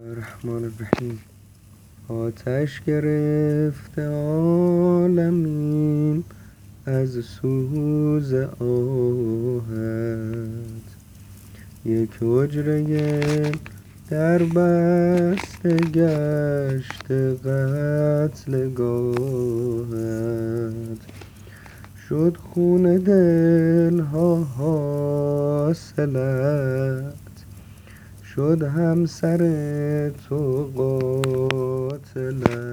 الرحمن الرحیم. آتش گرفته عالمین از سوز آهت، یک حجره در بسته گشت قتلگاهت. شد خون دلها حاصلت، شد همسر تو قاتلت.